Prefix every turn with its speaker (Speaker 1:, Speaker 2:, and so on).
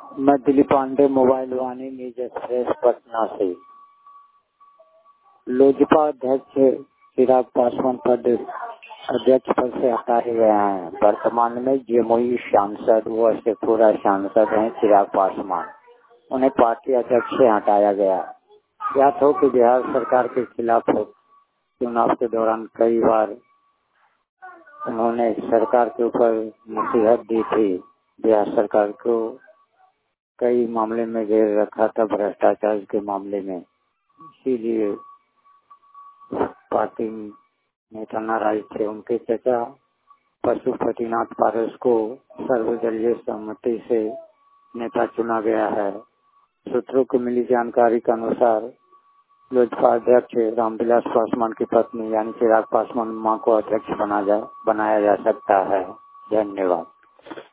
Speaker 1: मैं Dilip Pandey, mobile Vani news express Patna से। लोजपा अध्यक्ष चिराग पासवान पद अध्यक्ष पद से हटाए गए हैं। वर्तमान में जमुई सांसद व शेखपुरा सांसद हैं चिराग पासवान। उन्हें पार्टी अध्यक्ष से हटाया गया। ज्ञात हो कि बिहार सरकार के खिलाफ चुनाव के दौरान कई बार उन्होंने सरकार के ऊपर नसीहत दी थी। बिहार सरकार को कई मामले में घेर रखा था, भ्रष्टाचार के मामले में। इसीलिए पार्टी नेता नाराज थे। उनके चाचा पशुपतिनाथ पारस को सर्वदलीय सहमति से नेता चुना गया है। सूत्रों को मिली जानकारी के अनुसार लोजपा अध्यक्ष रामविलास पासवान की पत्नी यानी चिराग पासवान मां को अध्यक्ष बनाया जा सकता है। धन्यवाद।